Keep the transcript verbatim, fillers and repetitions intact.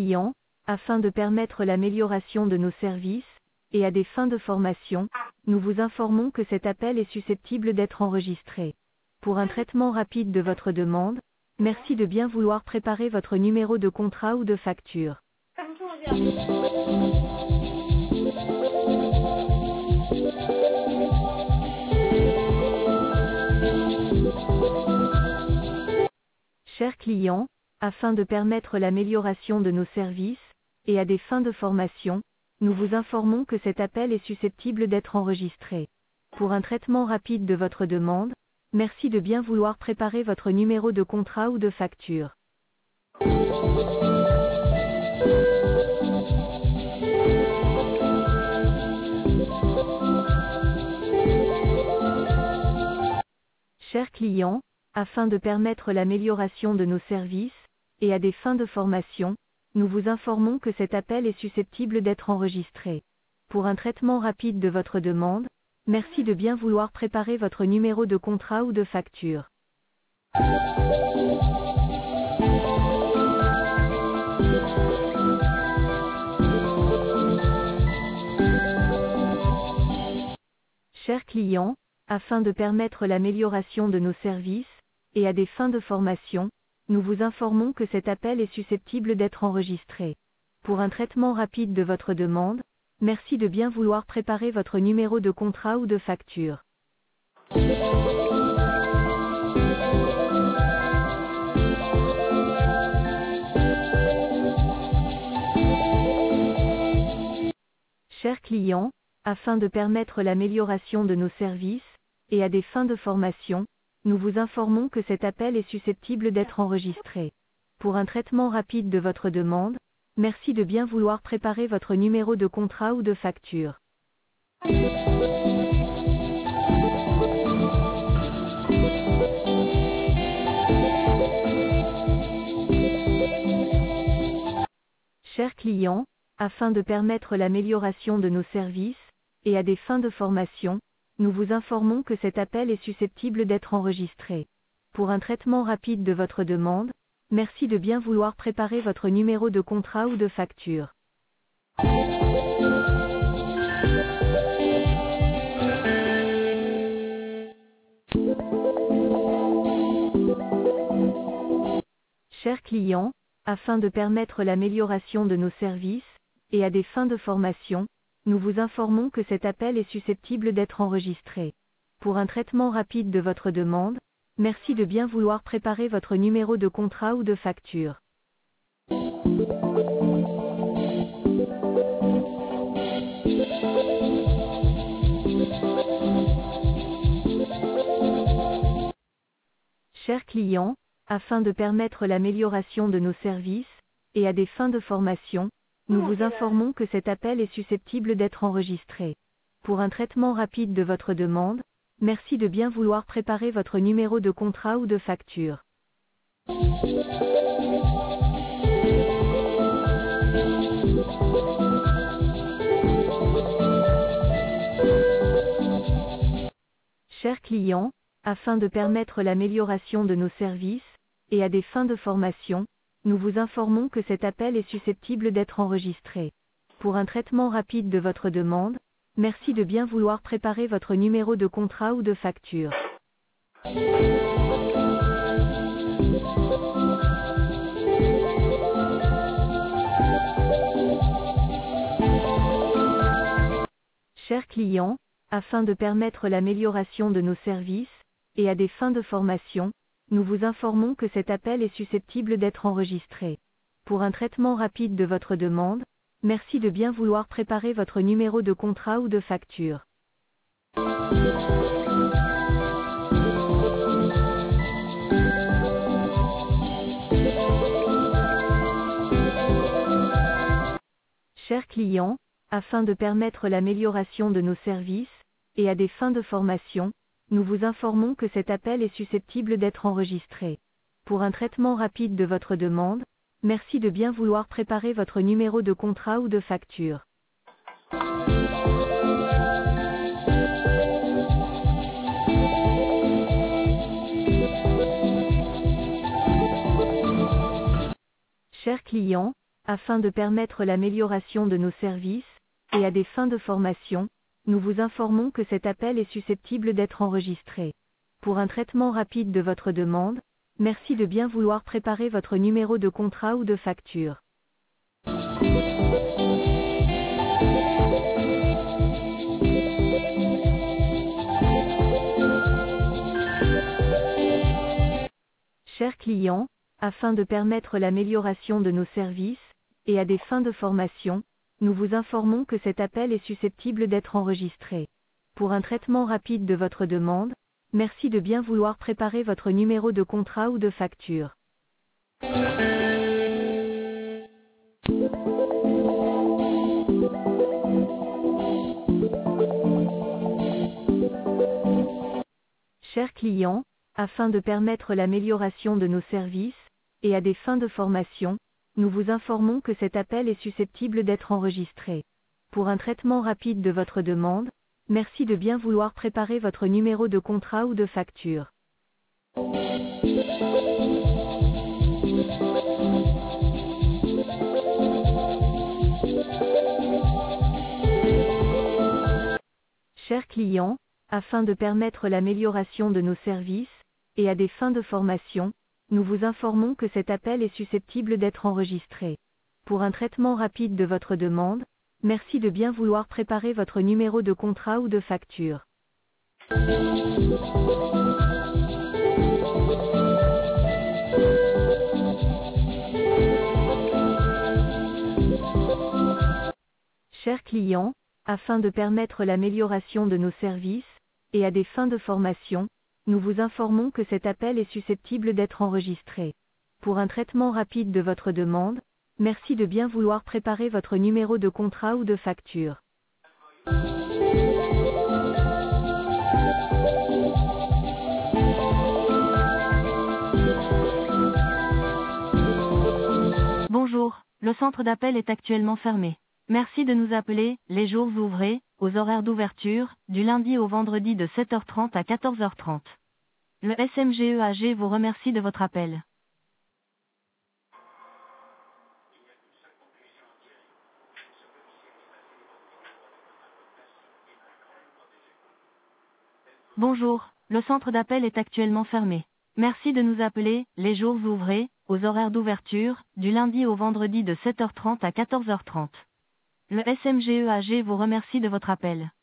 clients, afin de permettre l'amélioration de nos services, et à des fins de formation, nous vous informons que cet appel est susceptible d'être enregistré. Pour un traitement rapide de votre demande, merci de bien vouloir préparer votre numéro de contrat ou de facture. Chers clients, afin de permettre l'amélioration de nos services, et à des fins de formation, nous vous informons que cet appel est susceptible d'être enregistré. Pour un traitement rapide de votre demande, merci de bien vouloir préparer votre numéro de contrat ou de facture. Chers clients, afin de permettre l'amélioration de nos services, et à des fins de formation, nous vous informons que cet appel est susceptible d'être enregistré. Pour un traitement rapide de votre demande, merci de bien vouloir préparer votre numéro de contrat ou de facture. Chers clients, afin de permettre l'amélioration de nos services, et à des fins de formation, nous vous informons que cet appel est susceptible d'être enregistré. Pour un traitement rapide de votre demande, merci de bien vouloir préparer votre numéro de contrat ou de facture. Chers clients, afin de permettre l'amélioration de nos services, et à des fins de formation, nous vous informons que cet appel est susceptible d'être enregistré. Pour un traitement rapide de votre demande, merci de bien vouloir préparer votre numéro de contrat ou de facture. Chers clients, afin de permettre l'amélioration de nos services, et à des fins de formation, nous vous informons que cet appel est susceptible d'être enregistré. Pour un traitement rapide de votre demande, merci de bien vouloir préparer votre numéro de contrat ou de facture. Chers clients, afin de permettre l'amélioration de nos services, et à des fins de formation, nous vous informons que cet appel est susceptible d'être enregistré. Pour un traitement rapide de votre demande, merci de bien vouloir préparer votre numéro de contrat ou de facture. Chers clients, afin de permettre l'amélioration de nos services, et à des fins de formation, nous vous informons que cet appel est susceptible d'être enregistré. Pour un traitement rapide de votre demande, merci de bien vouloir préparer votre numéro de contrat ou de facture. Chers clients, afin de permettre l'amélioration de nos services, et à des fins de formation, nous vous informons que cet appel est susceptible d'être enregistré. Pour un traitement rapide de votre demande, merci de bien vouloir préparer votre numéro de contrat ou de facture. Chers clients, afin de permettre l'amélioration de nos services, et à des fins de formation, nous vous informons que cet appel est susceptible d'être enregistré. Pour un traitement rapide de votre demande, merci de bien vouloir préparer votre numéro de contrat ou de facture. Chers clients, afin de permettre l'amélioration de nos services, et à des fins de formation, nous vous informons que cet appel est susceptible d'être enregistré. Pour un traitement rapide de votre demande, merci de bien vouloir préparer votre numéro de contrat ou de facture. Chers clients, Afin de permettre l'amélioration de nos services, et à des fins de formation, nous vous informons que cet appel est susceptible d'être enregistré. Pour un traitement rapide de votre demande, merci de bien vouloir préparer votre numéro de contrat ou de facture. Chers clients, afin de permettre l'amélioration de nos services, et à des fins de formation, nous vous informons que cet appel est susceptible d'être enregistré. Pour un traitement rapide de votre demande, merci de bien vouloir préparer votre numéro de contrat ou de facture. Chers clients, afin de permettre l'amélioration de nos services, et à des fins de formation, nous vous informons que cet appel est susceptible d'être enregistré. Pour un traitement rapide de votre demande, merci de bien vouloir préparer votre numéro de contrat ou de facture. Chers clients, afin de permettre l'amélioration de nos services, et à des fins de formation, nous vous informons que cet appel est susceptible d'être enregistré. Pour un traitement rapide de votre demande, merci de bien vouloir préparer votre numéro de contrat ou de facture. Chers clients, afin de permettre l'amélioration de nos services, et à des fins de formation, nous vous informons que cet appel est susceptible d'être enregistré. Pour un traitement rapide de votre demande, merci de bien vouloir préparer votre numéro de contrat ou de facture. Bonjour, le centre d'appel est actuellement fermé. Merci de nous appeler, les jours ouvrés, aux horaires d'ouverture, du lundi au vendredi de sept heures trente à quatorze heures trente. Le S M G E A G vous remercie de votre appel. Bonjour, le centre d'appel est actuellement fermé. Merci de nous appeler, les jours ouvrés, aux horaires d'ouverture, du lundi au vendredi de sept heures trente à quatorze heures trente. Le S M G E A G vous remercie de votre appel.